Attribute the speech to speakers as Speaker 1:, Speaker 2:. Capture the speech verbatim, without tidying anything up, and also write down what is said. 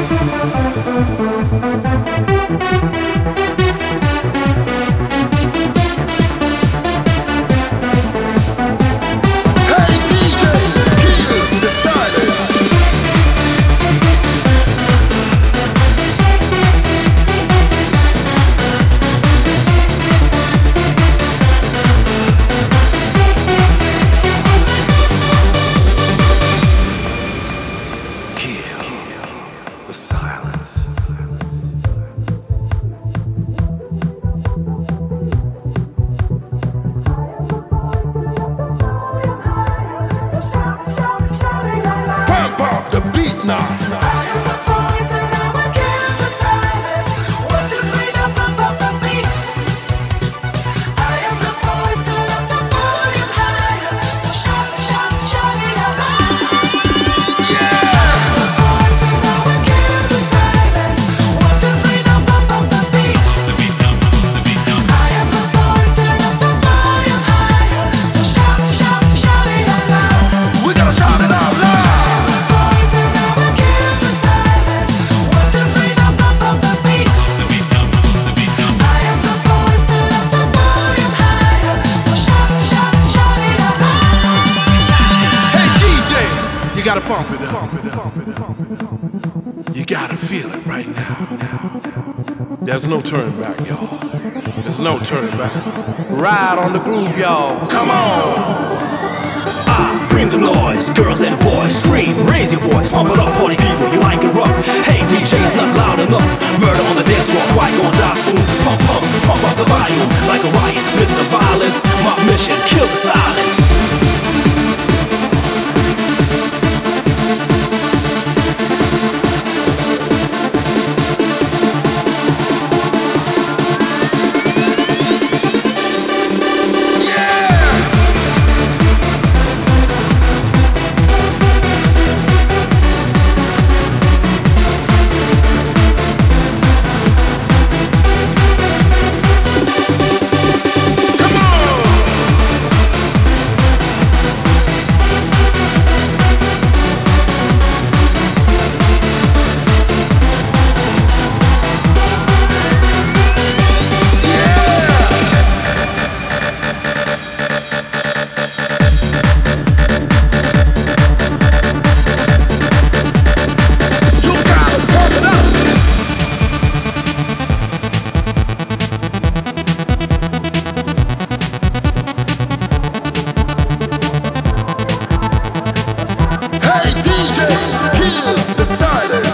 Speaker 1: gotta pump it up. You gotta feel it right now. There's no turning back, y'all. There's no turning back. Ride on the groove, y'all. Come on.
Speaker 2: I bring the noise, girls and boys, scream, raise your voice, pump it up, party people, you like it rough. Hey, D J, it's not loud enough. Murder on the dance floor, quiet gon' die soon. Pump, pump, pump up the volume, like a riot, miss of violence. My mission, kill the silence.
Speaker 1: D J, kill the silence.